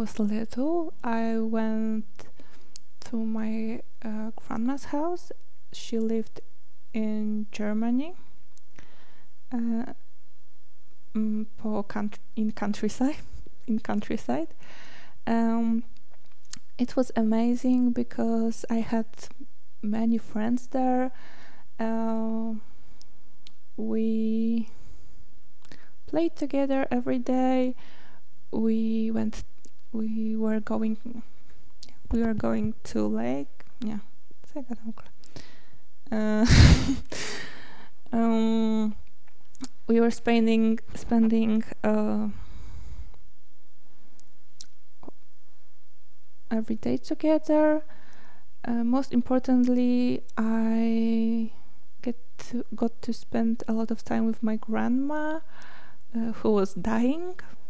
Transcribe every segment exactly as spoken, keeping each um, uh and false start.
was little, I went to my uh, grandma's house. She lived in Germany, uh, mm, po country, in countryside, in countryside. Um, it was amazing because I had many friends there. Uh, we played together every day. We went. We were going. We were going to lake. Yeah. Uh, um, we were spending spending uh, every day together. Uh, most importantly, I get to, got to spend a lot of time with my grandma, uh, who was dying.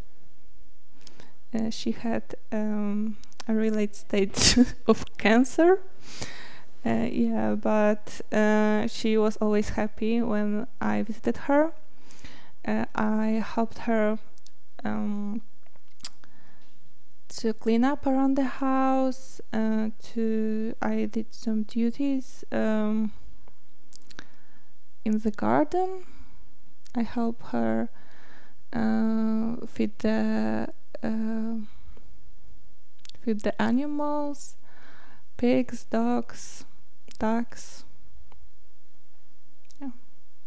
Uh, she had um, a really late stage of cancer. Uh, yeah, but uh, she was always happy when I visited her. Uh, I helped her um, to clean up around the house. Uh, to I did some duties um, in the garden. I helped her uh, feed the uh, feed the animals, pigs, dogs, ducks.